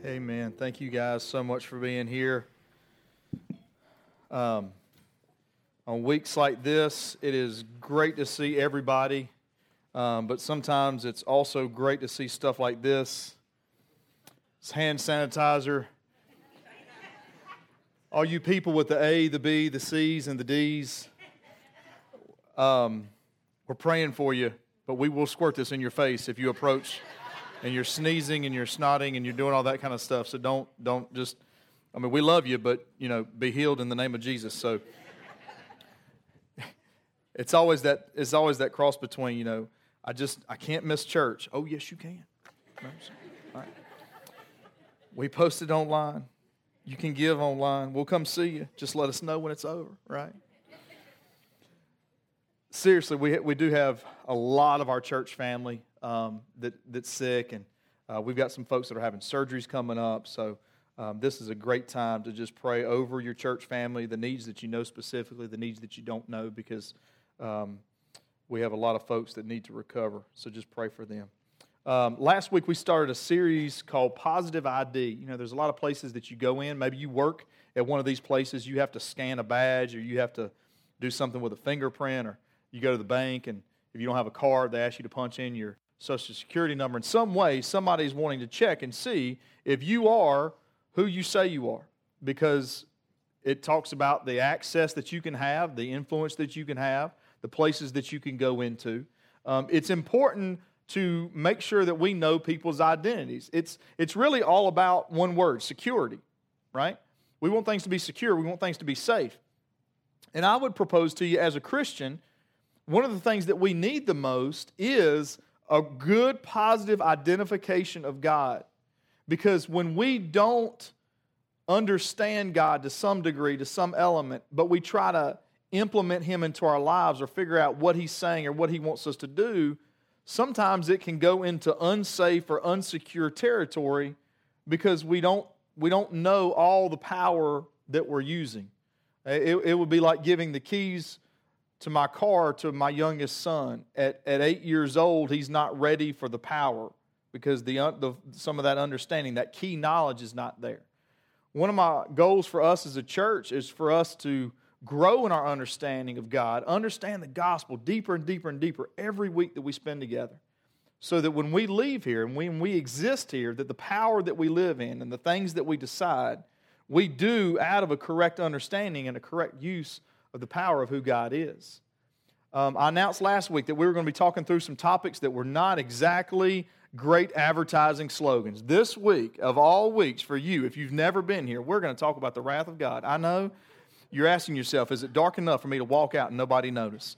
Amen. Thank you guys so much for being here. On weeks like this, it is great to see everybody, but sometimes it's also great to see stuff like this. It's hand sanitizer. All you people with the A, the B, the C's, and the D's, we're praying for you, but we will squirt this in your face if you approach and you're sneezing and you're snotting and you're doing all that kind of stuff. So don't just, we love you, but, be healed in the name of Jesus. So it's always that cross between, I can't miss church. Oh, yes, you can. All right. We posted online. You can give online. We'll come see you. Just let us know when it's over, right? Seriously, we do have a lot of our church family that's sick, and we've got some folks that are having surgeries coming up. So this is a great time to just pray over your church family, the needs that you know specifically, the needs that you don't know, because we have a lot of folks that need to recover. So just pray for them. Last week we started a series called Positive ID. There's a lot of places that you go in. Maybe you work at one of these places. You have to scan a badge, or you have to do something with a fingerprint, or you go to the bank, and if you don't have a card, they ask you to punch in your Social Security number. In some way, somebody's wanting to check and see if you are who you say you are, because it talks about the access that you can have, the influence that you can have, the places that you can go into. It's important to make sure that we know people's identities. It's really all about one word: security, right? We want things to be secure. We want things to be safe. And I would propose to you, as a Christian, one of the things that we need the most is a good, positive identification of God. Because when we don't understand God to some degree, to some element, but we try to implement Him into our lives or figure out what He's saying or what He wants us to do, sometimes it can go into unsafe or unsecure territory because we don't know all the power that we're using. It would be like giving the keys to my car to my youngest son. At 8 years old, he's not ready for the power because some of that understanding, that key knowledge is not there. One of my goals for us as a church is for us to grow in our understanding of God, understand the gospel deeper and deeper and deeper every week that we spend together, so that when we leave here and when we exist here, that the power that we live in and the things that we decide, we do out of a correct understanding and a correct use of the power of who God is. I announced last week that we were going to be talking through some topics that were not exactly great advertising slogans. This week, of all weeks for you, if you've never been here, we're going to talk about the wrath of God. I know you're asking yourself, is it dark enough for me to walk out and nobody notice?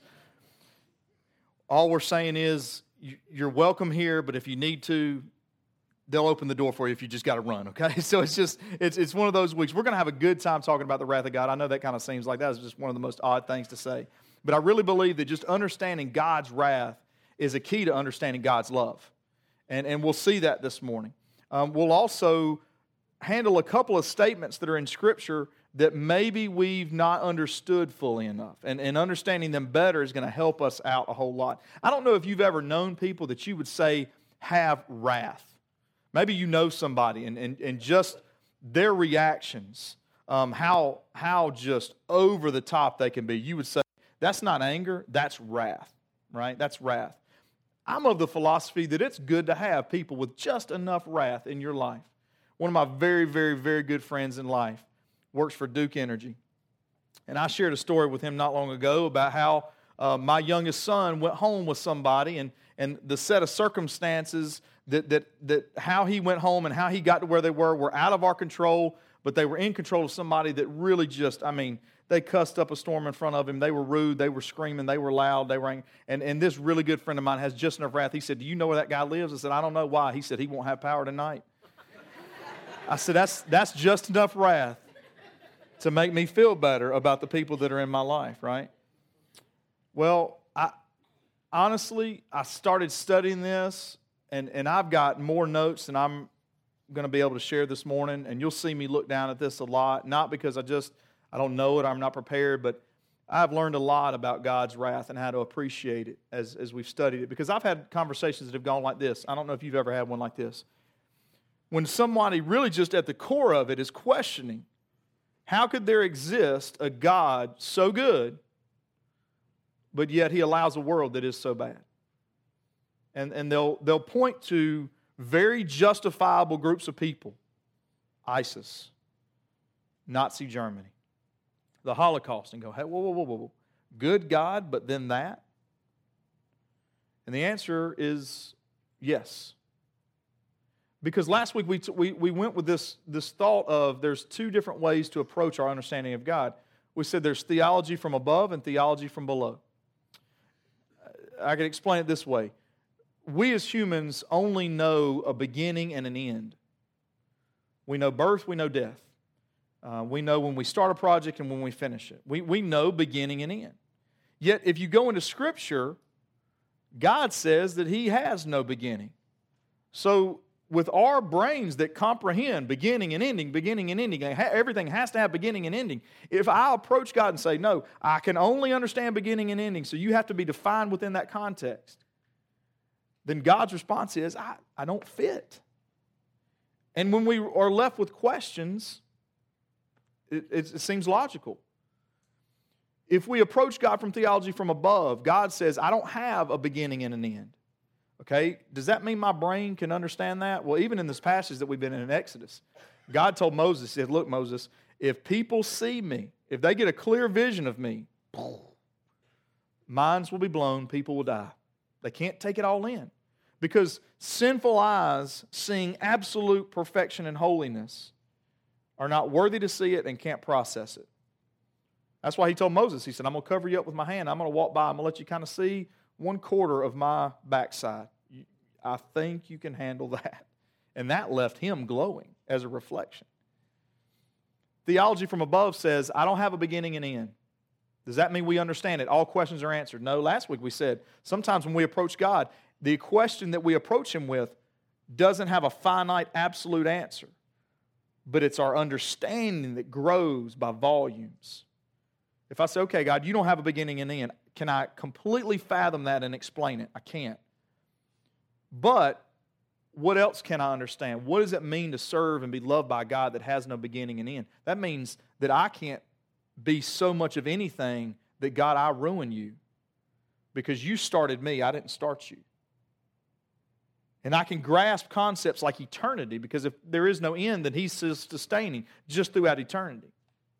All we're saying is, you're welcome here, but if you need to, they'll open the door for you if you just got to run, okay? So it's one of those weeks. We're going to have a good time talking about the wrath of God. I know that kind of seems like that is just one of the most odd things to say. But I really believe that just understanding God's wrath is a key to understanding God's love. And we'll see that this morning. We'll also handle a couple of statements that are in Scripture that maybe we've not understood fully enough. And understanding them better is going to help us out a whole lot. I don't know if you've ever known people that you would say have wrath. Maybe you know somebody and just their reactions, how just over the top they can be. You would say, that's not anger, that's wrath, right? That's wrath. I'm of the philosophy that it's good to have people with just enough wrath in your life. One of my very, very, very good friends in life works for Duke Energy. And I shared a story with him not long ago about how my youngest son went home with somebody, and the set of circumstances that how he went home and how he got to where they were out of our control, but they were in control of somebody that really just, they cussed up a storm in front of him. They were rude. They were screaming. They were loud. They were angry. And this really good friend of mine has just enough wrath. He said, do you know where that guy lives? I said, I don't know. Why? He said, he won't have power tonight. I said, that's just enough wrath to make me feel better about the people that are in my life, right? Well, honestly, I started studying this, and I've got more notes than I'm going to be able to share this morning, and you'll see me look down at this a lot, not because I don't know it, I'm not prepared, but I've learned a lot about God's wrath and how to appreciate it as we've studied it, because I've had conversations that have gone like this. I don't know if you've ever had one like this. when somebody really just at the core of it is questioning, how could there exist a God so good, but yet He allows a world that is so bad? And they'll point to very justifiable groups of people. ISIS, Nazi Germany, the Holocaust, and go, hey, whoa. Good God, but then that? And the answer is yes. Because last week we went with this thought of there's two different ways to approach our understanding of God. We said there's theology from above and theology from below. I can explain it this way. We as humans only know a beginning and an end. We know birth, we know death. We know when we start a project and when we finish it. We know beginning and end. Yet if you go into Scripture, God says that He has no beginning. So with our brains that comprehend beginning and ending, everything has to have beginning and ending. If I approach God and say, no, I can only understand beginning and ending, so you have to be defined within that context, then God's response is, I don't fit. And when we are left with questions, it seems logical. If we approach God from theology from above, God says, I don't have a beginning and an end. Okay? Does that mean my brain can understand that? Well, even in this passage that we've been in Exodus, God told Moses, He said, look, Moses, if people see me, if they get a clear vision of me, minds will be blown, people will die. They can't take it all in. Because sinful eyes seeing absolute perfection and holiness are not worthy to see it and can't process it. That's why He told Moses, He said, I'm going to cover you up with my hand. I'm going to walk by. I'm going to let you kind of see 1/4 of my backside. I think you can handle that. And that left him glowing as a reflection. Theology from above says, I don't have a beginning and end. Does that mean we understand it? All questions are answered? No, last week we said, sometimes when we approach God, the question that we approach Him with doesn't have a finite, absolute answer. But it's our understanding that grows by volumes. If I say, okay, God, you don't have a beginning and end, can I completely fathom that and explain it? I can't. But what else can I understand? What does it mean to serve and be loved by God that has no beginning and end? That means that I can't be so much of anything that, God, I ruin you because you started me, I didn't start you. And I can grasp concepts like eternity because if there is no end, then He's sustaining just throughout eternity.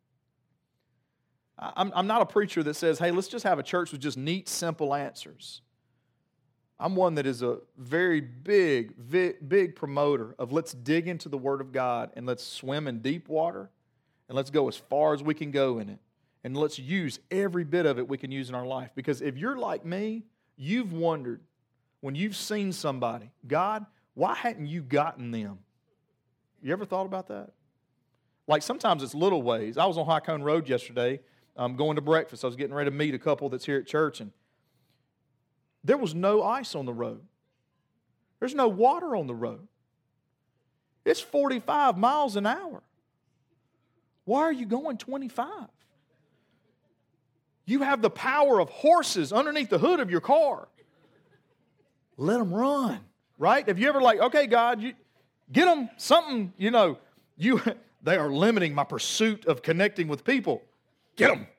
I'm not a preacher that says, hey, let's just have a church with just neat, simple answers. I'm one that is a very big promoter of let's dig into the Word of God and let's swim in deep water and let's go as far as we can go in it. And let's use every bit of it we can use in our life. Because if you're like me, you've wondered when you've seen somebody, God, why hadn't you gotten them? You ever thought about that? Like sometimes it's little ways. I was on High Cone Road yesterday going to breakfast. I was getting ready to meet a couple that's here at church, and there was no ice on the road. There's no water on the road. It's 45 miles an hour. Why are you going 25? You have the power of horses underneath the hood of your car. Let them run, right? Have you ever okay, God, you get them something, they are limiting my pursuit of connecting with people. Get them.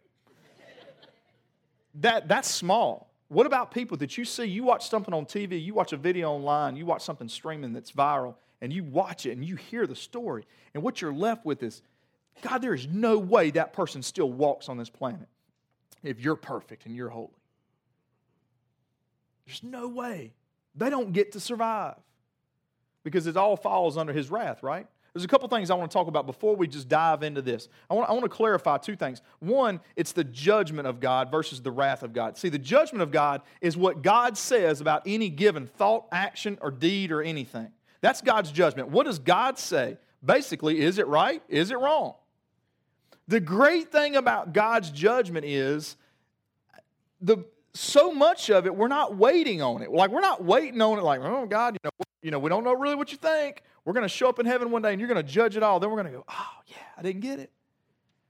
That's small. What about people that you see, you watch something on TV, you watch a video online, you watch something streaming that's viral, and you watch it and you hear the story, and what you're left with is, God, there is no way that person still walks on this planet if you're perfect and you're holy. There's no way. They don't get to survive because it all falls under His wrath, right? There's a couple things I want to talk about before we just dive into this. I want to clarify two things. One, it's the judgment of God versus the wrath of God. See, the judgment of God is what God says about any given thought, action, or deed or anything. That's God's judgment. What does God say? Basically, is it right? Is it wrong? The great thing about God's judgment is so much of it, we're not waiting on it. We're not waiting on it like, oh, God, we don't know really what you think. We're going to show up in heaven one day and you're going to judge it all. Then we're going to go, oh, yeah, I didn't get it.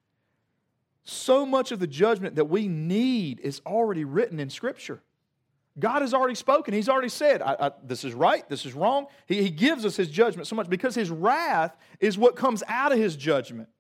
So much of the judgment that we need is already written in Scripture. God has already spoken. He's already said, this is right, this is wrong. He gives us His judgment so much because His wrath is what comes out of His judgment.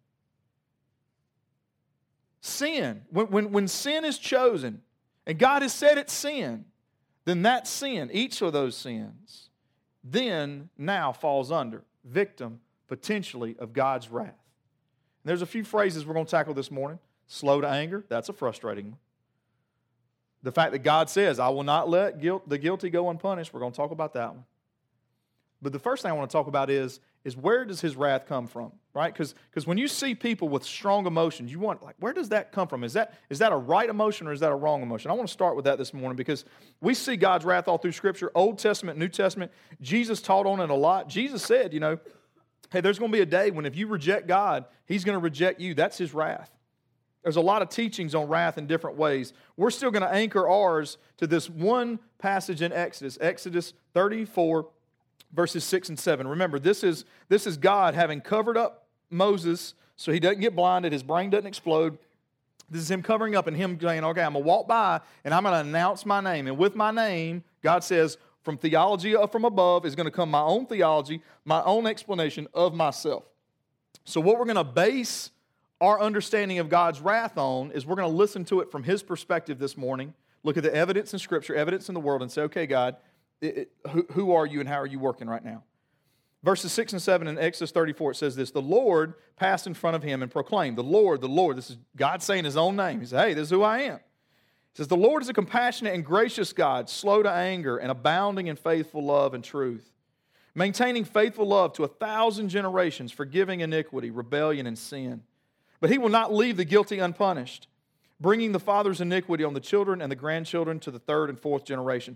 Sin, when sin is chosen, and God has said it's sin, then that sin, each of those sins, then now falls under, victim, potentially, of God's wrath. And there's a few phrases we're going to tackle this morning. Slow to anger, that's a frustrating one. The fact that God says, I will not let the guilty go unpunished, we're going to talk about that one. But the first thing I want to talk about is where does His wrath come from, right? Because when you see people with strong emotions, you want, where does that come from? Is that a right emotion or is that a wrong emotion? I want to start with that this morning because we see God's wrath all through Scripture, Old Testament, New Testament. Jesus taught on it a lot. Jesus said, hey, there's going to be a day when if you reject God, He's going to reject you. That's His wrath. There's a lot of teachings on wrath in different ways. We're still going to anchor ours to this one passage in Exodus, Exodus 34, verses 6 and 7. Remember, this is God having covered up Moses so he doesn't get blinded, his brain doesn't explode. This is Him covering up and Him saying, okay, I'm going to walk by and I'm going to announce my name. And with my name, God says, from theology from above is going to come my own theology, my own explanation of myself. So what we're going to base our understanding of God's wrath on is we're going to listen to it from His perspective this morning, look at the evidence in Scripture, evidence in the world, and say, okay, God, who are you and how are you working right now? Verses 6 and 7 in Exodus 34, it says this, the Lord passed in front of him and proclaimed, the Lord, this is God saying His own name. He said, hey, this is who I am. He says, the Lord is a compassionate and gracious God, slow to anger and abounding in faithful love and truth, maintaining faithful love to 1,000 generations, forgiving iniquity, rebellion, and sin. But He will not leave the guilty unpunished, bringing the father's iniquity on the children and the grandchildren to the third and fourth generation.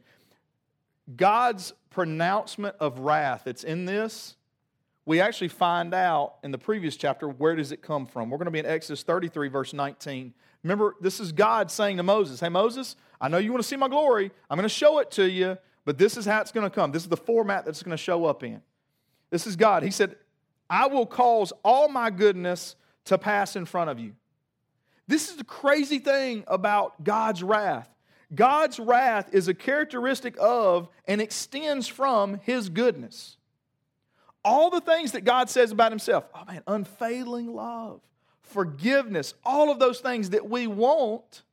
God's pronouncement of wrath that's in this, we actually find out in the previous chapter, where does it come from? We're going to be in Exodus 33, verse 19. Remember, this is God saying to Moses, hey, Moses, I know you want to see my glory. I'm going to show it to you, but this is how it's going to come. This is the format that's going to show up in. This is God. He said, I will cause all my goodness to pass in front of you. This is the crazy thing about God's wrath. God's wrath is a characteristic of and extends from His goodness. All the things that God says about Himself, unfailing love, forgiveness, all of those things that we want,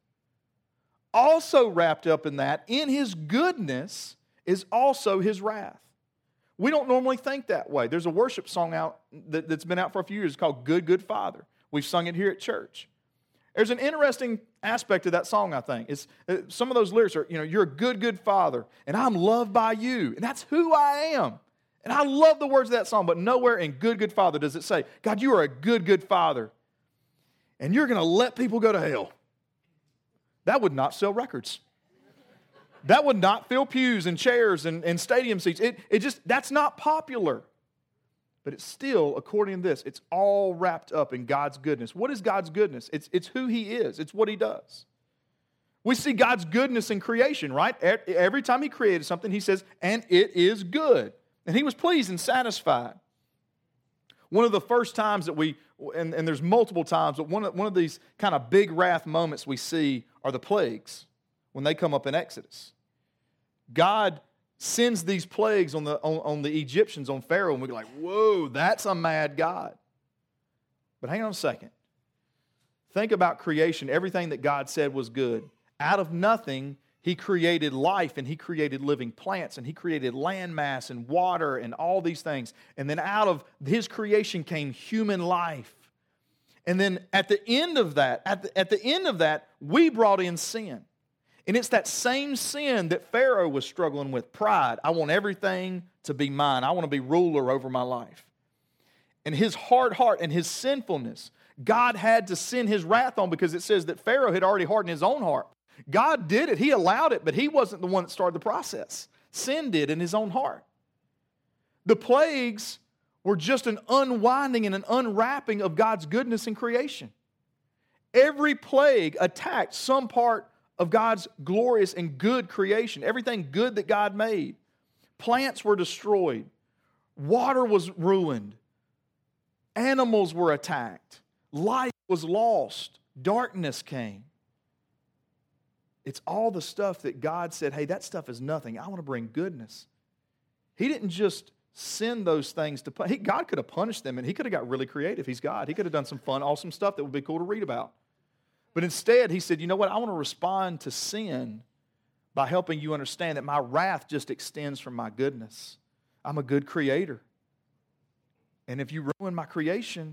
also wrapped up in that, in His goodness, is also His wrath. We don't normally think that way. There's a worship song out that's been out for a few years called Good, Good Father. We've sung it here at church. There's an interesting aspect of that song, I think. Some of those lyrics are, you're a good, good father, and I'm loved by you, and that's who I am. And I love the words of that song, but nowhere in Good, Good Father does it say, God, you are a good, good father, and you're going to let people go to hell. That would not sell records. That would not fill pews and chairs and stadium seats. That's not popular. But it's still, according to this, it's all wrapped up in God's goodness. What is God's goodness? It's who He is. It's what He does. We see God's goodness in creation, right? Every time He created something, He says, and it is good. And He was pleased and satisfied. One of the first times that and there's multiple times, but one of these kind of big wrath moments we see are the plagues when they come up in Exodus. God sends these plagues on the Egyptians, on Pharaoh, and we're like, whoa, that's a mad God. But hang on a second. Think about creation, everything that God said was good. Out of nothing, He created life, and He created living plants, and He created land mass and water and all these things. And then out of His creation came human life. And then at the end of that, we brought in sin. And it's that same sin that Pharaoh was struggling with, pride. I want everything to be mine. I want to be ruler over my life. And his hard heart and his sinfulness, God had to send His wrath on because it says that Pharaoh had already hardened his own heart. God did it. He allowed it, but He wasn't the one that started the process. Sin did in His own heart. The plagues were just an unwinding and an unwrapping of God's goodness in creation. Every plague attacked some part of God's glorious and good creation. Everything good that God made. Plants were destroyed. Water was ruined. Animals were attacked. Life was lost. Darkness came. It's all the stuff that God said, hey, that stuff is nothing. I want to bring goodness. He didn't just send those things to punish. God could have punished them, and he could have got really creative. He's God. He could have done some fun, awesome stuff that would be cool to read about. But instead, he said, you know what? I want to respond to sin by helping you understand that my wrath just extends from my goodness. I'm a good creator. And if you ruin my creation,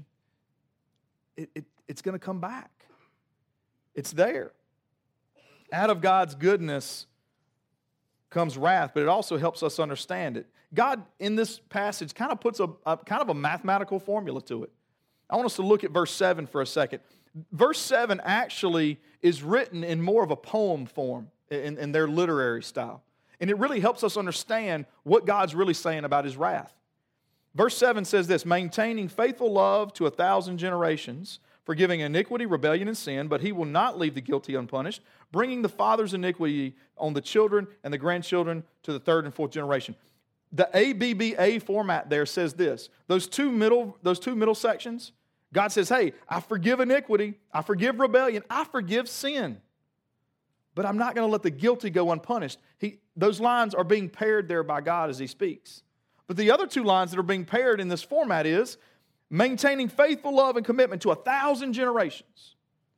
it's going to come back. It's there. Out of God's goodness comes wrath, but it also helps us understand it. God, in this passage, kind of puts a mathematical formula to it. I want us to look at verse 7 for a second. Verse 7 actually is written in more of a poem form in their literary style. And it really helps us understand what God's really saying about his wrath. Verse 7 says this, maintaining faithful love to 1,000 generations, forgiving iniquity, rebellion, and sin, but he will not leave the guilty unpunished, bringing the father's iniquity on the children and the grandchildren to the third and fourth generation. The ABBA format there says this. Those two middle sections, God says, hey, I forgive iniquity, I forgive rebellion, I forgive sin. But I'm not going to let the guilty go unpunished. Those lines are being paired there by God as he speaks. But the other two lines that are being paired in this format is maintaining faithful love and commitment to 1,000 generations,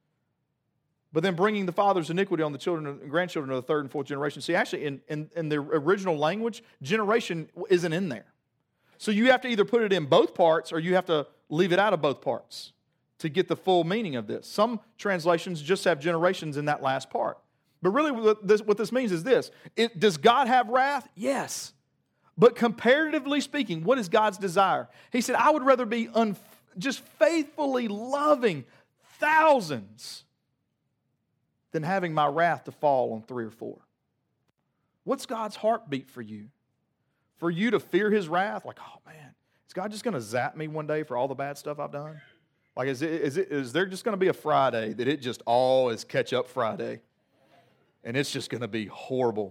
but then bringing the father's iniquity on the children and grandchildren of the third and fourth generation. See, actually, in the original language, generation isn't in there. So you have to either put it in both parts or you have to leave it out of both parts to get the full meaning of this. Some translations just have generations in that last part. But really what this means is this. Does God have wrath? Yes. But comparatively speaking, what is God's desire? He said, I would rather be just faithfully loving thousands than having my wrath to fall on 3 or 4. What's God's heartbeat for you? For you to fear his wrath? Like, oh man, is God just going to zap me one day for all the bad stuff I've done? Like, is there just going to be a Friday that it just all is catch-up Friday? And it's just going to be horrible.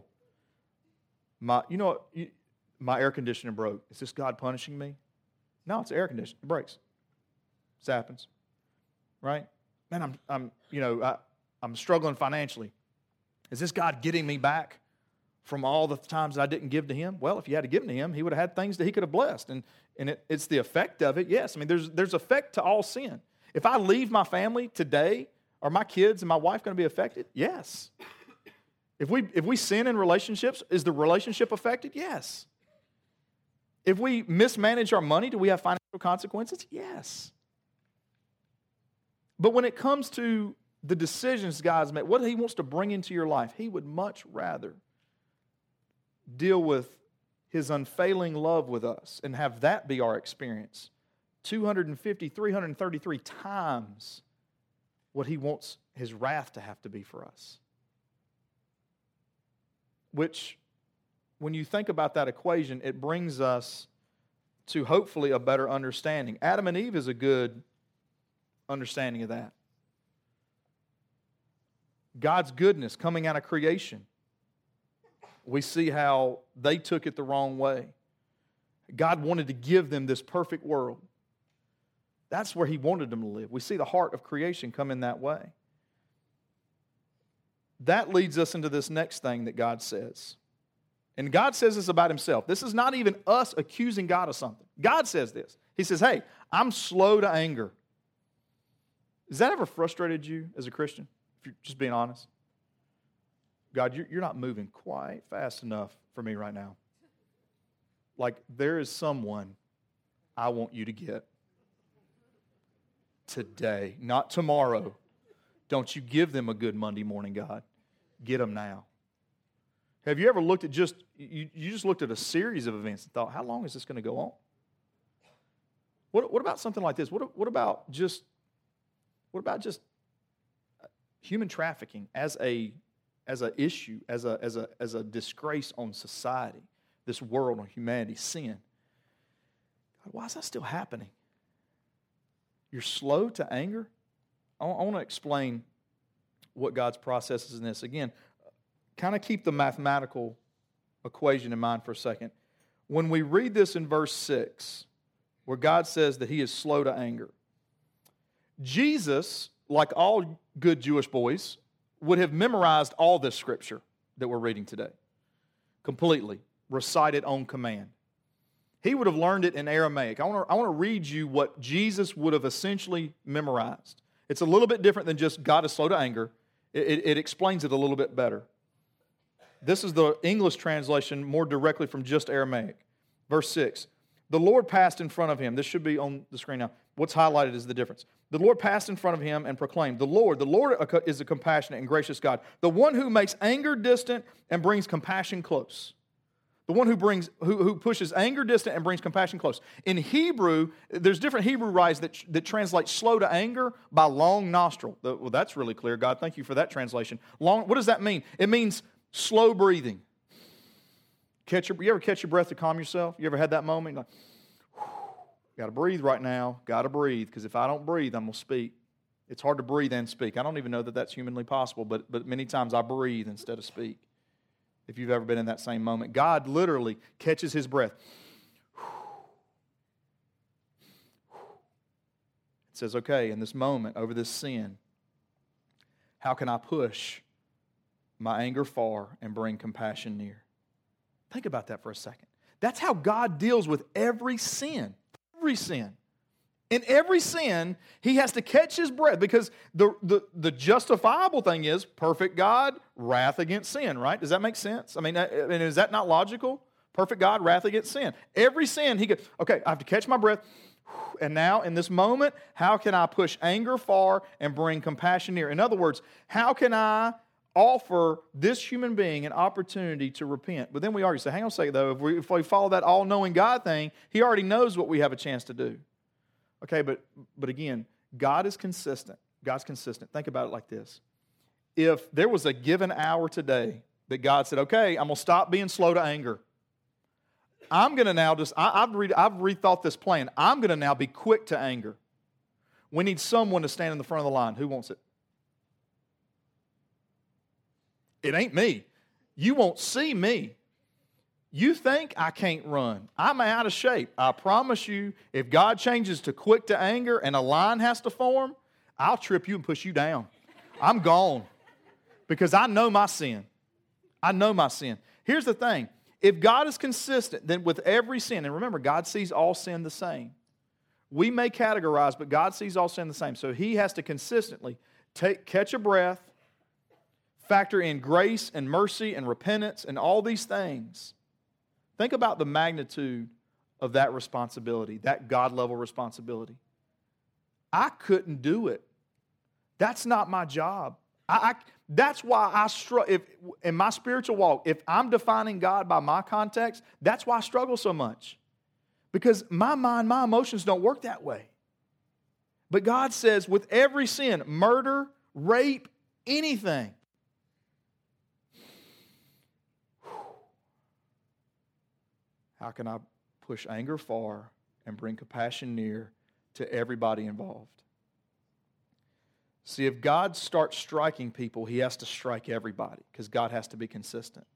My air conditioner broke. Is this God punishing me? No, it's air conditioner. It breaks. This happens, right? Man, I'm struggling financially. Is this God getting me back from all the times that I didn't give to him? Well, if you had to give to him, he would have had things that he could have blessed. And it's the effect of it, yes. I mean, there's effect to all sin. If I leave my family today, are my kids and my wife going to be affected? Yes. If we sin in relationships, is the relationship affected? Yes. If we mismanage our money, do we have financial consequences? Yes. But when it comes to the decisions God's made, what he wants to bring into your life, he would much rather deal with his unfailing love with us and have that be our experience 250, 333 times what he wants his wrath to have to be for us. Which, when you think about that equation, it brings us to hopefully a better understanding. Adam and Eve is a good understanding of that. God's goodness coming out of creation. We see how they took it the wrong way. God wanted to give them this perfect world. That's where he wanted them to live. We see the heart of creation come in that way. That leads us into this next thing that God says. And God says this about himself. This is not even us accusing God of something. God says this. He says, hey, I'm slow to anger. Has that ever frustrated you as a Christian? If you're just being honest. God, you're not moving quite fast enough for me right now. Like, there is someone I want you to get today, not tomorrow. Don't you give them a good Monday morning, God. Get them now. Have you ever looked at you just looked at a series of events and thought, how long is this going to go on? What about something like this? What about just human trafficking as an issue, as a disgrace on society, this world, on humanity, sin? God, why is that still happening? You're slow to anger? I want to explain what God's process is in this. Again, kind of keep the mathematical equation in mind for a second. When we read this in verse 6, where God says that he is slow to anger, Jesus, like all good Jewish boys, would have memorized all this scripture that we're reading today, completely, recited on command. He would have learned it in Aramaic. I want to read you what Jesus would have essentially memorized. It's a little bit different than just God is slow to anger. It explains it a little bit better. This is the English translation more directly from just Aramaic. Verse 6, the Lord passed in front of him. This should be on the screen now. What's highlighted is the difference. The Lord passed in front of him and proclaimed, the Lord is a compassionate and gracious God, the one who makes anger distant and brings compassion close. The one who pushes anger distant and brings compassion close. In Hebrew, there's different Hebrew writings that translate slow to anger by long nostril. Well, that's really clear, God. Thank you for that translation. What does that mean? It means slow breathing. You ever catch your breath to calm yourself? You ever had that moment? You're like, got to breathe right now. Got to breathe, because if I don't breathe, I'm going to speak. It's hard to breathe and speak. I don't even know that that's humanly possible, but many times I breathe instead of speak. If you've ever been in that same moment, God literally catches his breath. It says, okay, in this moment, over this sin, how can I push my anger far and bring compassion near? Think about that for a second. That's how God deals with every sin. Every sin. In every sin, he has to catch his breath, because the justifiable thing is perfect God, wrath against sin, right? Does that make sense? I mean, is that not logical? Perfect God, wrath against sin. Every sin, he goes, okay, I have to catch my breath. And now, in this moment, how can I push anger far and bring compassion near? In other words, how can I offer this human being an opportunity to repent? But then we argue, say, hang on a second, though. If we follow that all-knowing God thing, he already knows what we have a chance to do. Okay, but again, God is consistent. God's consistent. Think about it like this. If there was a given hour today that God said, okay, I'm going to stop being slow to anger. I'm going to now I've rethought this plan. I'm going to now be quick to anger. We need someone to stand in the front of the line. Who wants it? It ain't me. You won't see me. You think I can't run. I'm out of shape. I promise you, if God changes to quick to anger and a line has to form, I'll trip you and push you down. I'm gone. Because I know my sin. I know my sin. Here's the thing. If God is consistent, then with every sin, and remember, God sees all sin the same. We may categorize, but God sees all sin the same. So he has to consistently catch a breath, factor in grace and mercy and repentance and all these things. Think about the magnitude of that responsibility, that God-level responsibility. I couldn't do it. That's not my job. That's why I struggle. In my spiritual walk, if I'm defining God by my context, that's why I struggle so much. Because my mind, my emotions don't work that way. But God says, with every sin, murder, rape, anything, how can I push anger far and bring compassion near to everybody involved? See, if God starts striking people, he has to strike everybody, because God has to be consistent.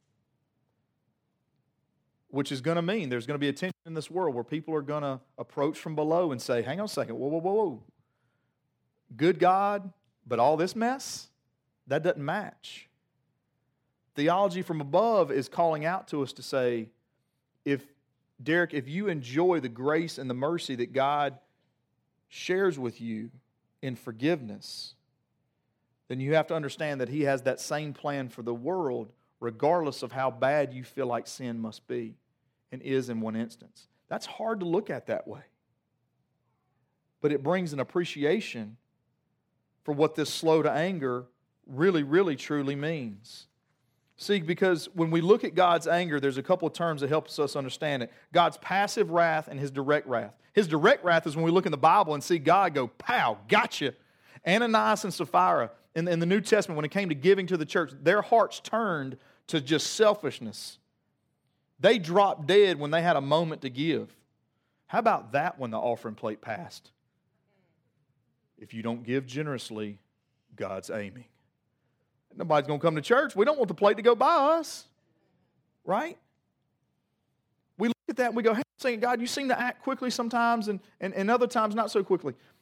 Which is going to mean there's going to be a tension in this world where people are going to approach from below and say, hang on a second, whoa. Good God, but all this mess? That doesn't match. Theology from above is calling out to us to say, Derek, if you enjoy the grace and the mercy that God shares with you in forgiveness, then you have to understand that he has that same plan for the world, regardless of how bad you feel like sin must be and is in one instance. That's hard to look at that way. But it brings an appreciation for what this slow to anger really, really, truly means. See, because when we look at God's anger, there's a couple of terms that helps us understand it. God's passive wrath and his direct wrath. His direct wrath is when we look in the Bible and see God go, pow, gotcha. Ananias and Sapphira in the New Testament, when it came to giving to the church, their hearts turned to just selfishness. They dropped dead when they had a moment to give. How about that when the offering plate passed? If you don't give generously, God's aiming. Nobody's going to come to church. We don't want the plate to go by us. Right? We look at that and we go, hey, saying, God, you seem to act quickly sometimes and other times not so quickly.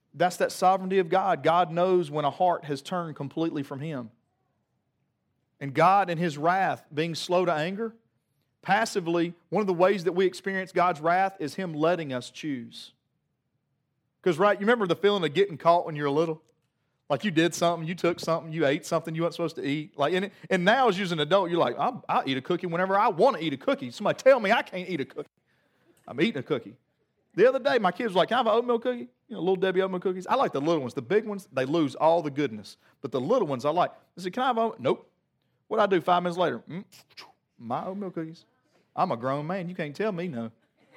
That's that sovereignty of God. God knows when a heart has turned completely from Him. And God in His wrath, being slow to anger, passively, one of the ways that we experience God's wrath is Him letting us choose. Because, right, you remember the feeling of getting caught when you were little? Like you did something, you took something, you ate something you weren't supposed to eat. Like, and now as you're an adult, you're like, I'll eat a cookie whenever I want to eat a cookie. Somebody tell me I can't eat a cookie. I'm eating a cookie. The other day, my kids were like, can I have an oatmeal cookie? You know, Little Debbie oatmeal cookies. I like the little ones. The big ones, they lose all the goodness. But the little ones I like. I said, can I have oatmeal? Nope. What'd I do 5 minutes later? My oatmeal cookies. I'm a grown man. You can't tell me no.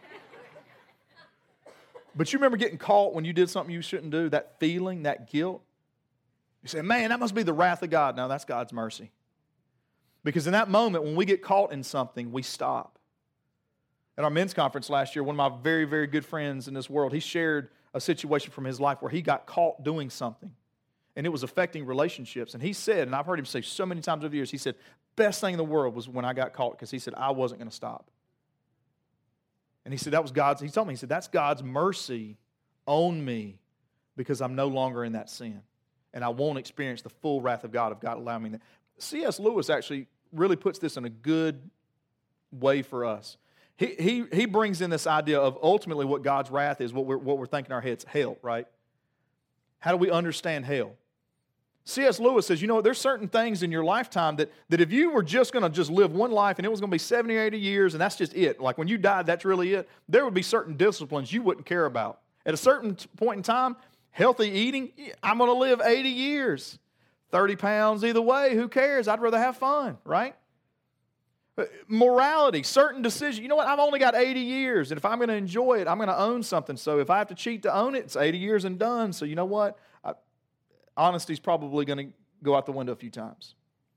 But you remember getting caught when you did something you shouldn't do, that feeling, that guilt? You say, man, that must be the wrath of God. No, that's God's mercy. Because in that moment, when we get caught in something, we stop. At our men's conference last year, one of my very, very good friends in this world, he shared a situation from his life where he got caught doing something. And it was affecting relationships. And he said, and I've heard him say so many times over the years, he said, best thing in the world was when I got caught, because he said, I wasn't going to stop. And he said, he told me, he said, that's God's mercy on me because I'm no longer in that sin. And I won't experience the full wrath of God allowing me that. C.S. Lewis actually really puts this in a good way for us. He brings in this idea of ultimately what God's wrath is, what we're thinking in our heads, hell, right? How do we understand hell? C.S. Lewis says, there's certain things in your lifetime that if you were just going to just live one life and it was going to be 70 or 80 years and that's just it, like when you died, that's really it, there would be certain disciplines you wouldn't care about. At a certain point in time, healthy eating, I'm going to live 80 years. 30 pounds either way, who cares? I'd rather have fun, right? Morality, certain decisions. You know what? I've only got 80 years, and if I'm going to enjoy it, I'm going to own something. So if I have to cheat to own it, it's 80 years and done. So you know what? Honesty's probably going to go out the window a few times.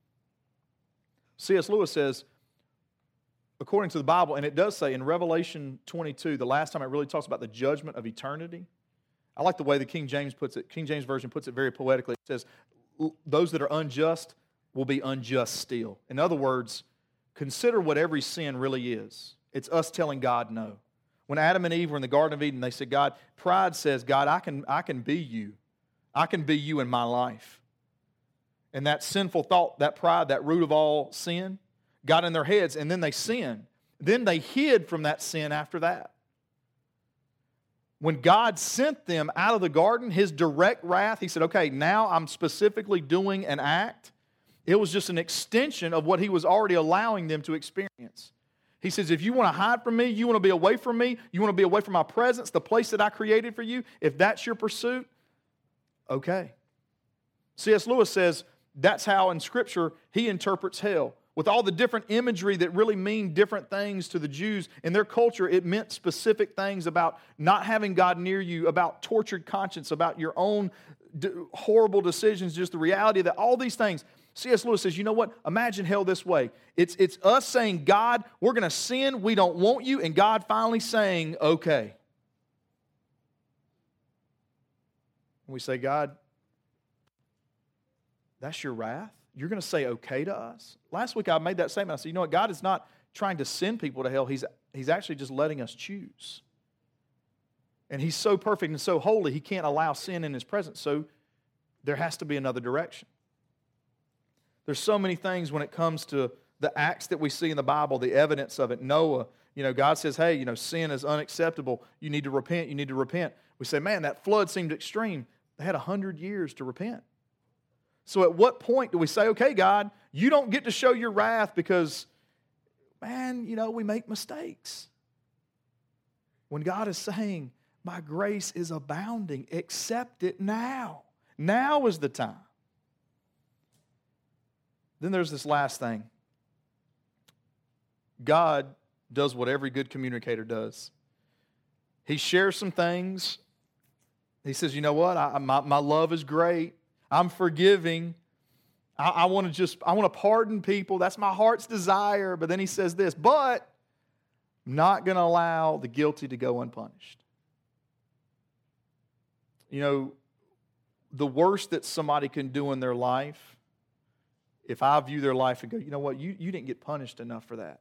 C.S. Lewis says, according to the Bible, and it does say in Revelation 22, the last time it really talks about the judgment of eternity. I like the way the King James puts it. King James Version puts it very poetically. It says, those that are unjust will be unjust still. In other words, consider what every sin really is. It's us telling God no. When Adam and Eve were in the Garden of Eden, they said, God, pride says, God, I can be you. I can be you in my life. And that sinful thought, that pride, that root of all sin, got in their heads, and then they sinned. Then they hid from that sin after that. When God sent them out of the garden, His direct wrath, He said, okay, now I'm specifically doing an act. It was just an extension of what He was already allowing them to experience. He says, if you want to hide from me, you want to be away from me, you want to be away from my presence, the place that I created for you, if that's your pursuit, okay. C.S. Lewis says that's how in Scripture he interprets hell. With all the different imagery that really mean different things to the Jews, in their culture it meant specific things about not having God near you, about tortured conscience, about your own horrible decisions, just the reality that all these things. C.S. Lewis says, you know what? Imagine hell this way. It's us saying, God, we're going to sin, we don't want you, and God finally saying, okay. And we say, God, that's your wrath? You're going to say okay to us? Last week I made that statement. I said, you know what? God is not trying to send people to hell. He's actually just letting us choose. And He's so perfect and so holy, He can't allow sin in His presence. So there has to be another direction. There's so many things when it comes to the acts that we see in the Bible, the evidence of it. Noah, God says, hey, sin is unacceptable. You need to repent. You need to repent. We say, man, that flood seemed extreme. They had 100 years to repent. So at what point do we say, okay, God, you don't get to show your wrath because, man, we make mistakes. When God is saying, my grace is abounding, accept it now. Now is the time. Then there's this last thing. God does what every good communicator does. He shares some things. He says, you know what, my love is great. I'm forgiving. I want to pardon people. That's my heart's desire. But then He says this, but I'm not going to allow the guilty to go unpunished. The worst that somebody can do in their life, if I view their life and go, you know what, you didn't get punished enough for that.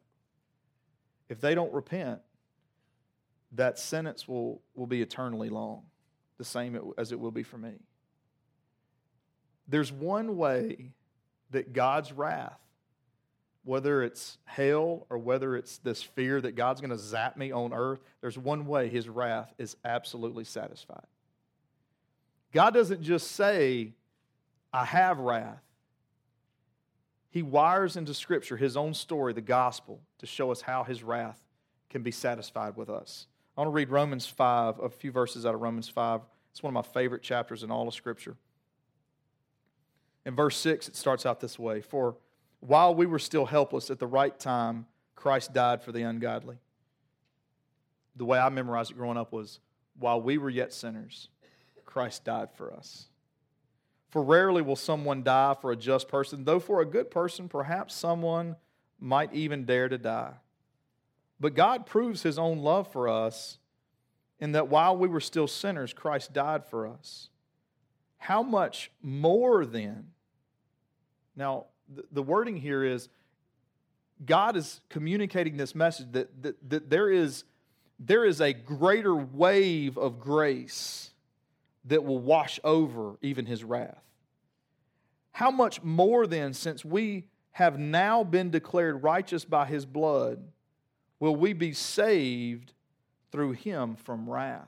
If they don't repent, that sentence will be eternally long. the same as it will be for me. There's one way that God's wrath, whether it's hell or whether it's this fear that God's going to zap me on earth, there's one way His wrath is absolutely satisfied. God doesn't just say, I have wrath. He wires into Scripture His own story, the gospel, to show us how His wrath can be satisfied with us. I want to read Romans 5, a few verses out of Romans 5. It's one of my favorite chapters in all of Scripture. In verse 6, it starts out this way. For while we were still helpless, at the right time, Christ died for the ungodly. The way I memorized it growing up was, while we were yet sinners, Christ died for us. For rarely will someone die for a just person, though for a good person, perhaps someone might even dare to die. But God proves His own love for us in that while we were still sinners, Christ died for us. How much more then? Now, the wording here is, God is communicating this message that there is a greater wave of grace that will wash over even His wrath. How much more then, since we have now been declared righteous by His blood, will we be saved through Him from wrath?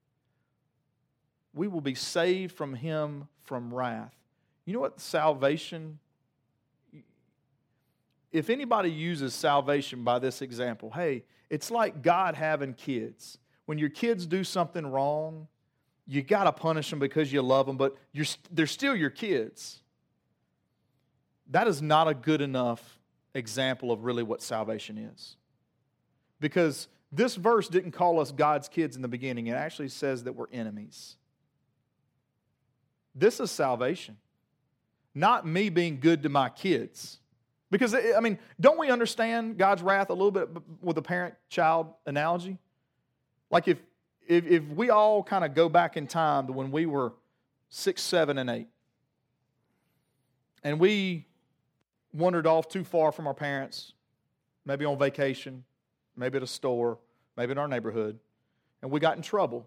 We will be saved from Him from wrath. You know what salvation, if anybody uses salvation by this example, hey, it's like God having kids. When your kids do something wrong, you got to punish them because you love them, but they're still your kids. That is not a good enough example of really what salvation is. Because this verse didn't call us God's kids in the beginning. It actually says that we're enemies. This is salvation. Not me being good to my kids. Because, I mean, don't we understand God's wrath a little bit with a parent-child analogy? Like if we all kind of go back in time to when we were 6, 7, and 8, and we wandered off too far from our parents, maybe on vacation, maybe at a store, maybe in our neighborhood, and we got in trouble.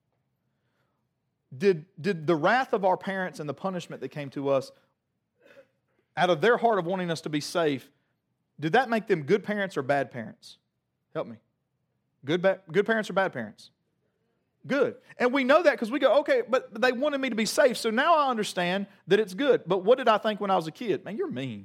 Did the wrath of our parents and the punishment that came to us, out of their heart of wanting us to be safe, did that make them good parents or bad parents? Help me. Good parents or bad parents? Good. And we know that because we go, okay, but they wanted me to be safe, so now I understand that it's good. But what did I think when I was a kid? Man, you're mean.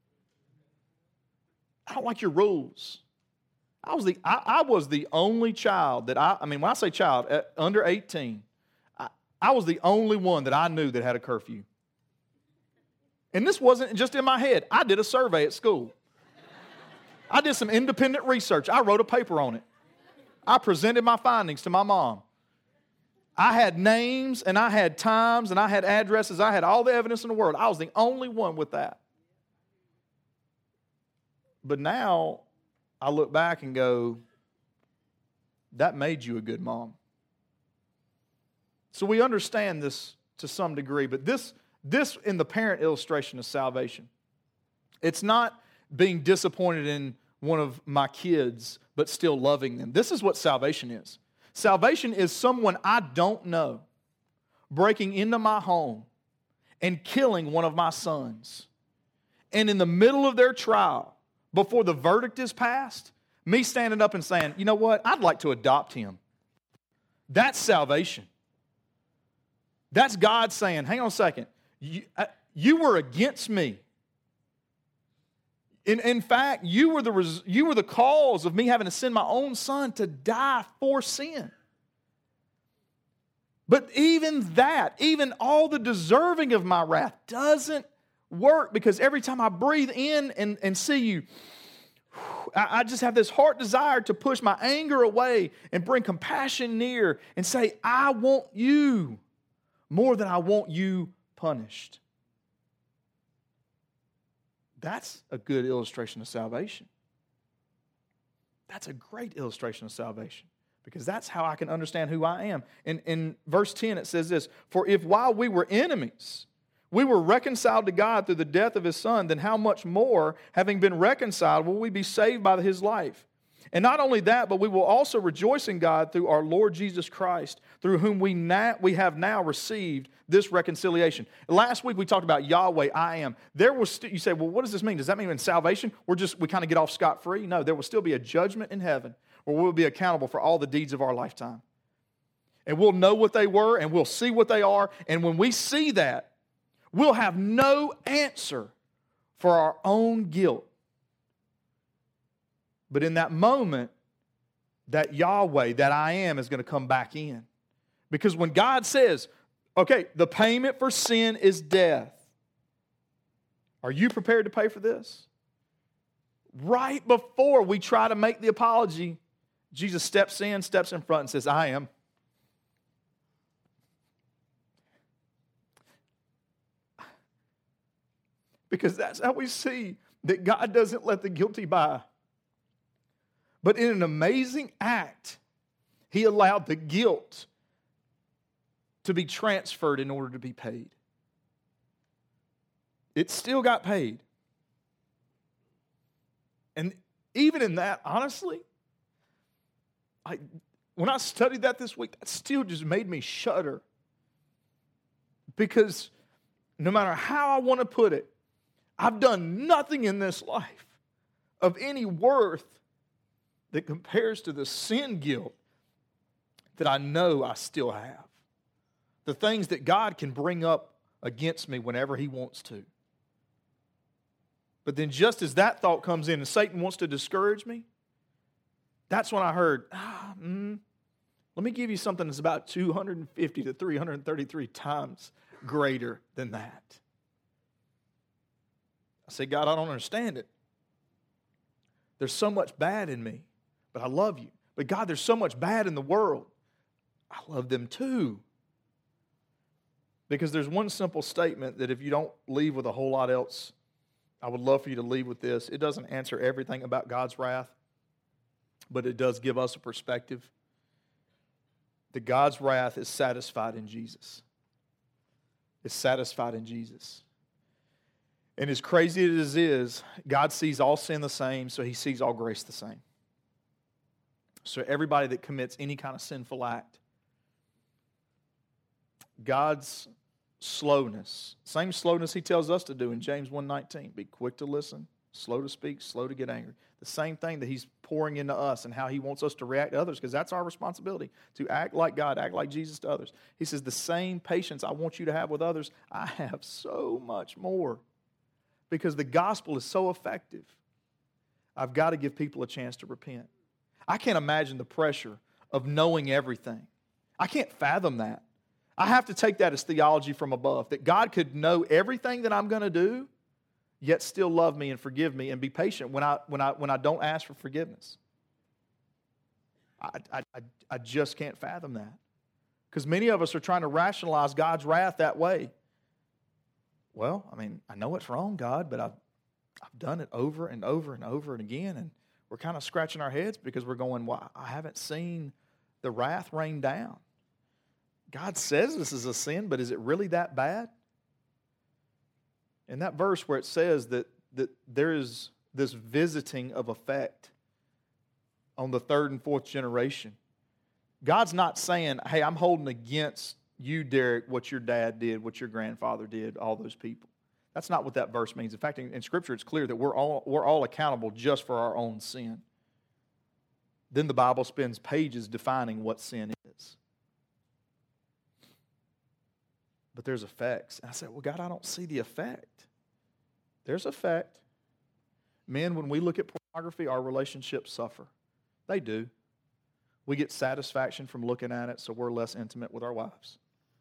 I don't like your rules. I was the only child that I mean, when I say child, under 18, I was the only one that I knew that had a curfew. And this wasn't just in my head. I did a survey at school. I did some independent research. I wrote a paper on it. I presented my findings to my mom. I had names, and I had times, and I had addresses. I had all the evidence in the world. I was the only one with that. But now, I look back and go, that made you a good mom. So we understand this to some degree, but this in the parent illustration of salvation. It's not being disappointed in one of my kids, but still loving them. This is what salvation is. Salvation is someone I don't know breaking into my home and killing one of my sons. And in the middle of their trial, before the verdict is passed, me standing up and saying, you know what, I'd like to adopt him. That's salvation. That's God saying, hang on a second, you were against me. In fact, you were the cause of me having to send my own son to die for sin. But even that, even all the deserving of my wrath doesn't work, because every time I breathe in and see you, I just have this heart desire to push my anger away and bring compassion near and say, I want you more than I want you punished. That's a good illustration of salvation. That's a great illustration of salvation, because that's how I can understand who I am. In verse 10 it says this, for if while we were enemies, we were reconciled to God through the death of His Son, then how much more, having been reconciled, will we be saved by His life? And not only that, but we will also rejoice in God through our Lord Jesus Christ, through whom we have now received this reconciliation. Last week we talked about Yahweh, I am. You say, well, what does this mean? Does that mean in salvation we kind of get off scot-free? No, there will still be a judgment in heaven where we'll be accountable for all the deeds of our lifetime. And we'll know what they were and we'll see what they are. And when we see that, we'll have no answer for our own guilt. But in that moment, that Yahweh, that I am, is going to come back in. Because when God says, okay, the payment for sin is death, are you prepared to pay for this? Right before we try to make the apology, Jesus steps in front and says, I am. Because that's how we see that God doesn't let the guilty by. But in an amazing act, He allowed the guilt to be transferred in order to be paid. It still got paid. And even in that, honestly, when I studied that this week, that still just made me shudder. Because no matter how I want to put it, I've done nothing in this life of any worth that compares to the sin guilt that I know I still have. The things that God can bring up against me whenever He wants to. But then just as that thought comes in and Satan wants to discourage me, that's when I heard, let me give you something that's about 250 to 333 times greater than that. I say, God, I don't understand it. There's so much bad in me, but I love you. But God, there's so much bad in the world. I love them too. Because there's one simple statement that if you don't leave with a whole lot else, I would love for you to leave with this. It doesn't answer everything about God's wrath, but it does give us a perspective that God's wrath is satisfied in Jesus. It's satisfied in Jesus. And as crazy as it is, God sees all sin the same, so He sees all grace the same. So everybody that commits any kind of sinful act, God's slowness, same slowness He tells us to do in James 1:19, be quick to listen, slow to speak, slow to get angry. The same thing that He's pouring into us and how He wants us to react to others, because that's our responsibility, to act like God, act like Jesus to others. He says, the same patience I want you to have with others, I have so much more. Because the gospel is so effective, I've got to give people a chance to repent. I can't imagine the pressure of knowing everything. I can't fathom that. I have to take that as theology from above, that God could know everything that I'm going to do, yet still love me and forgive me and be patient when I don't ask for forgiveness. I just can't fathom that. Because many of us are trying to rationalize God's wrath that way. Well, I mean, I know it's wrong, God, but I've done it over and over and over and again, and we're kind of scratching our heads because we're going, well, I haven't seen the wrath rain down. God says this is a sin, but is it really that bad? In that verse where it says that there is this visiting of effect on the third and fourth generation, God's not saying, hey, I'm holding against you, Derek, what your dad did, what your grandfather did, all those people. That's not what that verse means. In fact, in Scripture, it's clear that we're all accountable just for our own sin. Then the Bible spends pages defining what sin is. But there's effects. And I said, well, God, I don't see the effect. There's effect. Men, when we look at pornography, our relationships suffer. They do. We get satisfaction from looking at it, so we're less intimate with our wives.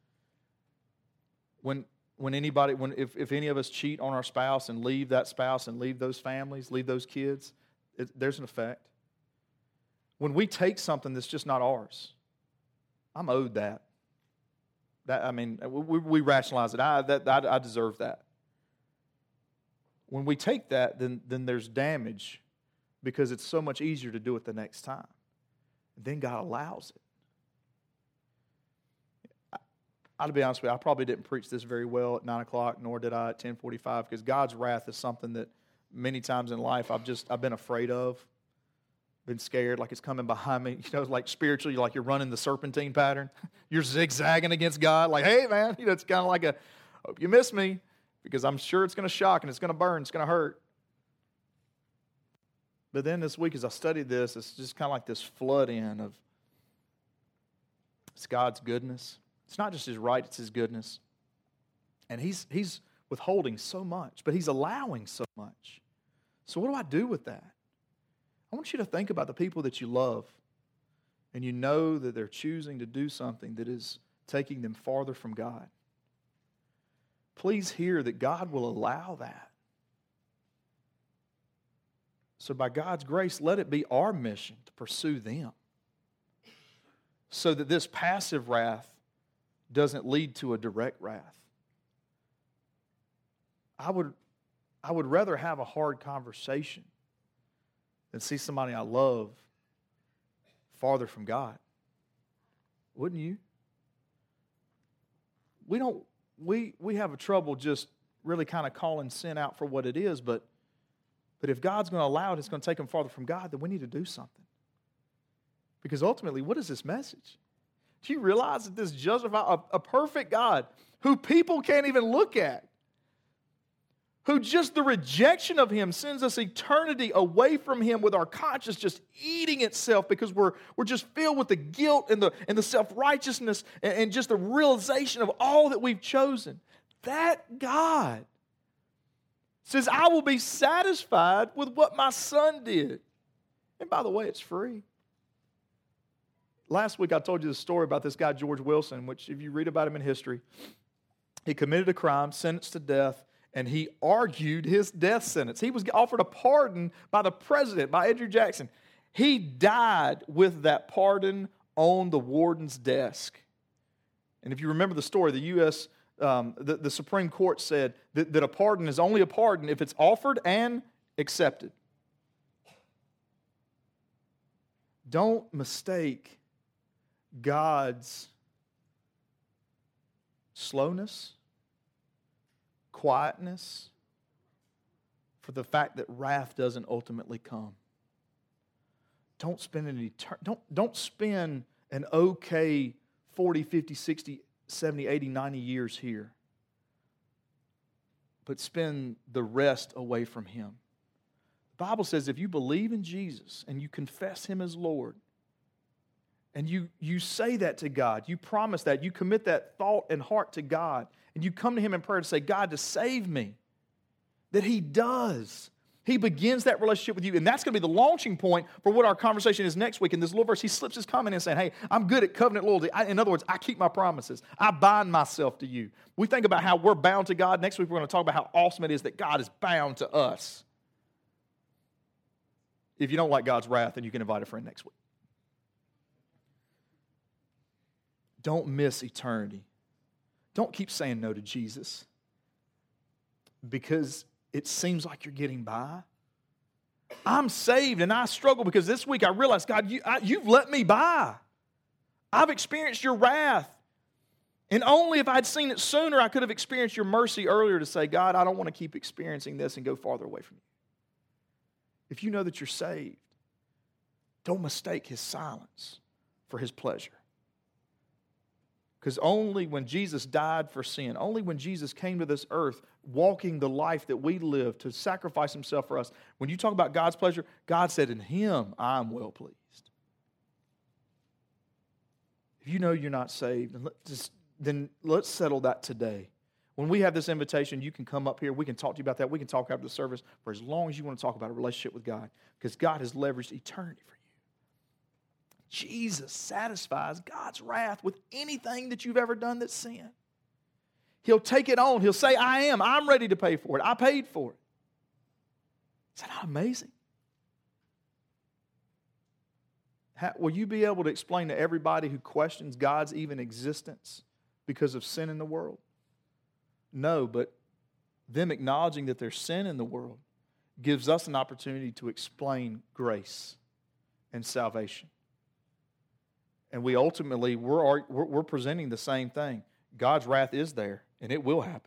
If any of us cheat on our spouse and leave that spouse and leave those families, leave those kids, there's an effect. When we take something that's just not ours, I'm owed that. We rationalize it. I deserve that. When we take that, then there's damage because it's so much easier to do it the next time. And then God allows it. I'll be honest with you, I probably didn't preach this very well at 9 o'clock, nor did I at 10:45, because God's wrath is something that many times in life I've been afraid of. Been scared like it's coming behind me. Like spiritually, like you're running the serpentine pattern. You're zigzagging against God. Like, hey, man, it's kind of like hope you miss me because I'm sure it's going to shock and it's going to burn. It's going to hurt. But then this week as I studied this, it's just kind of like this flood in of it's God's goodness. It's not just His right, it's His goodness. And He's withholding so much, but He's allowing so much. So what do I do with that? I want you to think about the people that you love and you know that they're choosing to do something that is taking them farther from God. Please hear that God will allow that. So by God's grace, let it be our mission to pursue them so that this passive wrath doesn't lead to a direct wrath. I would rather have a hard conversation than see somebody I love farther from God. Wouldn't you? We have a trouble just really kind of calling sin out for what it is, but if God's going to allow it, it's going to take them farther from God, then we need to do something. Because ultimately, what is this message? Do you realize that this justifies a perfect God who people can't even look at, who just the rejection of Him sends us eternity away from Him with our conscience just eating itself because we're just filled with the guilt and the self-righteousness and just the realization of all that we've chosen. That God says, I will be satisfied with what my Son did. And by the way, it's free. Last week I told you the story about this guy, George Wilson, which if you read about him in history, he committed a crime, sentenced to death, and he argued his death sentence. He was offered a pardon by the president, by Andrew Jackson. He died with that pardon on the warden's desk. And if you remember the story, the U.S., the Supreme Court said that a pardon is only a pardon if it's offered and accepted. Don't mistake God's slowness, quietness, for the fact that wrath doesn't ultimately come. Don't spend an okay 40, 50, 60, 70, 80, 90 years here, but spend the rest away from Him. The Bible says if you believe in Jesus and you confess Him as Lord, and you say that to God, you promise that, you commit that thought and heart to God, and you come to Him in prayer to say, God, to save me, that He does. He begins that relationship with you, and that's going to be the launching point for what our conversation is next week. In this little verse, he slips his comment in saying, hey, I'm good at covenant loyalty. In other words, I keep my promises. I bind myself to you. We think about how we're bound to God. Next week, we're going to talk about how awesome it is that God is bound to us. If you don't like God's wrath, then you can invite a friend next week. Don't miss eternity. Don't keep saying no to Jesus because it seems like you're getting by. I'm saved and I struggle because this week I realized, God, you've let me by. I've experienced your wrath. And only if I'd seen it sooner, I could have experienced your mercy earlier to say, God, I don't want to keep experiencing this and go farther away from you. If you know that you're saved, don't mistake His silence for His pleasure. Because only when Jesus died for sin, only when Jesus came to this earth, walking the life that we live to sacrifice Himself for us, when you talk about God's pleasure, God said, in Him I'm well pleased. If you know you're not saved, then let's settle that today. When we have this invitation, you can come up here. We can talk to you about that. We can talk after the service for as long as you want to talk about a relationship with God, because God has leveraged eternity for you. Jesus satisfies God's wrath with anything that you've ever done that's sin. He'll take it on. He'll say, I'm ready to pay for it. I paid for it. Is that not amazing? Will you be able to explain to everybody who questions God's even existence because of sin in the world? No, but them acknowledging that there's sin in the world gives us an opportunity to explain grace and salvation. And we ultimately, we're presenting the same thing. God's wrath is there, and it will happen.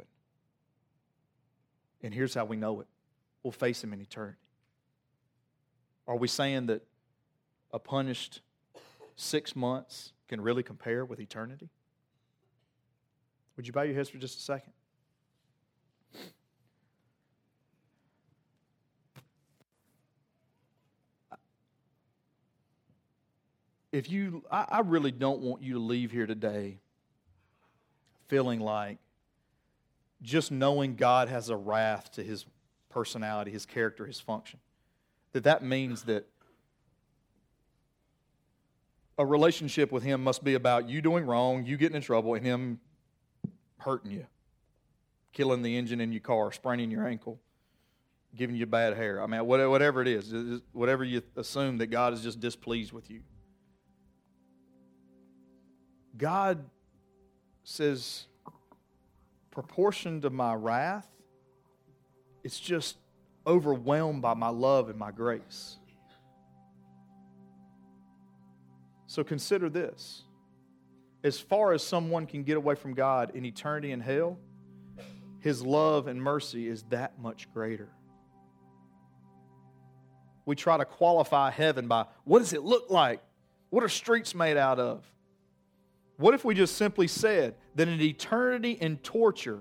And here's how we know it. We'll face Him in eternity. Are we saying that a punished 6 months can really compare with eternity? Would you bow your heads for just a second? I really don't want you to leave here today feeling like just knowing God has a wrath to His personality, His character, His function. That means that a relationship with Him must be about you doing wrong, you getting in trouble, and Him hurting you, killing the engine in your car, spraining your ankle, giving you bad hair. I mean, whatever it is, whatever you assume that God is just displeased with you. God says, proportion to my wrath, it's just overwhelmed by my love and my grace. So consider this. As far as someone can get away from God in eternity in hell, His love and mercy is that much greater. We try to qualify heaven by, what does it look like? What are streets made out of? What if we just simply said that an eternity in torture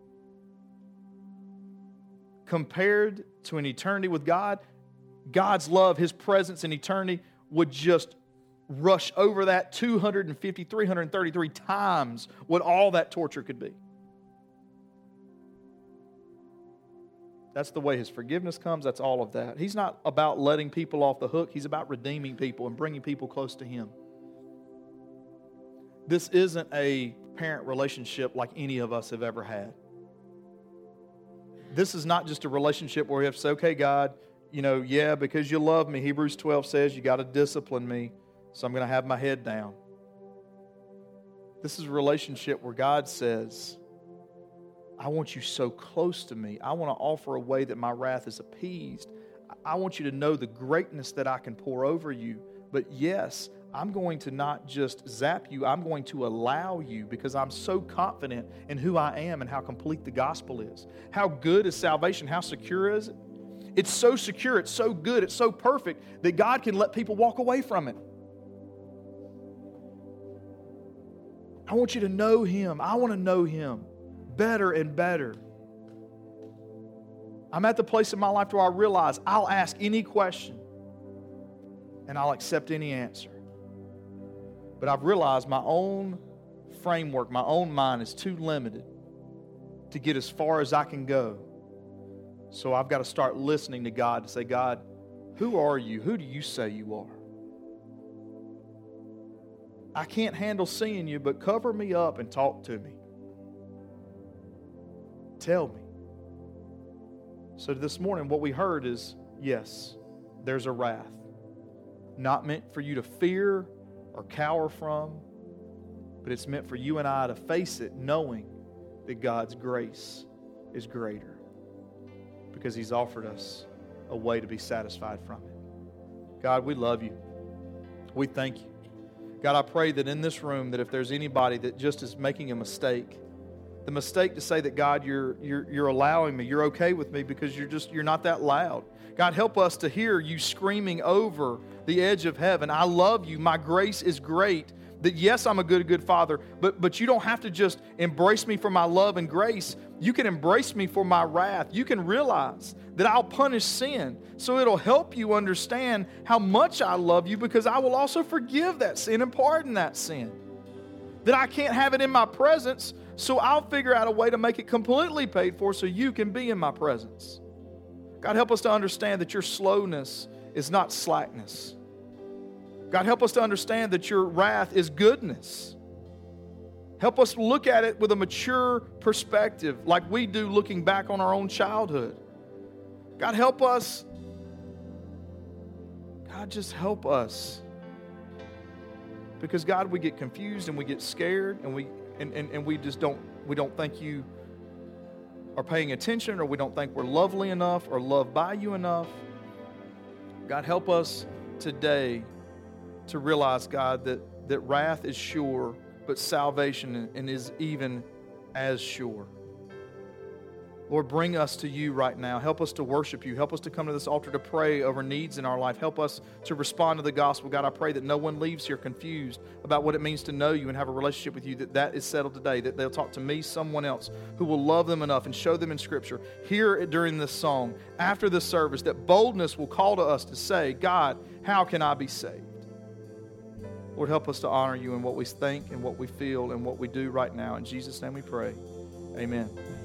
compared to an eternity with God, God's love, His presence in eternity would just rush over that 250, 333 times what all that torture could be. That's the way His forgiveness comes. That's all of that. He's not about letting people off the hook. He's about redeeming people and bringing people close to Him. This isn't a parent relationship like any of us have ever had. This is not just a relationship where we have to say, okay, God, because you love me, Hebrews 12 says you got to discipline me, so I'm going to have my head down. This is a relationship where God says, I want you so close to me. I want to offer a way that my wrath is appeased. I want you to know the greatness that I can pour over you. But yes, I'm going to not just zap you, I'm going to allow you because I'm so confident in who I am and how complete the gospel is. How good is salvation? How secure is it? It's so secure, it's so good, it's so perfect that God can let people walk away from it. I want you to know Him. I want to know Him better and better. I'm at the place in my life where I realize I'll ask any question and I'll accept any answer. But I've realized my own framework, my own mind is too limited to get as far as I can go. So I've got to start listening to God to say, God, who are you? Who do you say you are? I can't handle seeing you, but cover me up and talk to me. Tell me. So this morning what we heard is, yes, there's a wrath. Not meant for you to fear or cower from, but it's meant for you and I to face it knowing that God's grace is greater because He's offered us a way to be satisfied from it. God, we love you. We thank you. God, I pray that in this room that if there's anybody that just is making a mistake, the mistake to say that, God, you're allowing me, you're okay with me because you're not that loud. God, help us to hear you screaming over the edge of heaven. I love you. My grace is great. That yes, I'm a good Father, but you don't have to just embrace me for my love and grace. You can embrace me for my wrath. You can realize that I'll punish sin. So it'll help you understand how much I love you because I will also forgive that sin and pardon that sin. That I can't have it in my presence, so I'll figure out a way to make it completely paid for so you can be in my presence. God, help us to understand that your slowness is not slackness. God, help us to understand that your wrath is goodness. Help us look at it with a mature perspective like we do looking back on our own childhood. God, help us. God, just help us. Because, God, we get confused and we get scared and we just don't think you are paying attention, or we don't think we're lovely enough or loved by you enough. God, help us today to realize, God, that wrath is sure, but salvation and is even as sure. Lord, bring us to you right now. Help us to worship you. Help us to come to this altar to pray over needs in our life. Help us to respond to the gospel. God, I pray that no one leaves here confused about what it means to know you and have a relationship with you, that is settled today, that they'll talk to me, someone else, who will love them enough and show them in Scripture, here during this song, after this service, that boldness will call to us to say, God, how can I be saved? Lord, help us to honor you in what we think and what we feel and what we do right now. In Jesus' name we pray. Amen.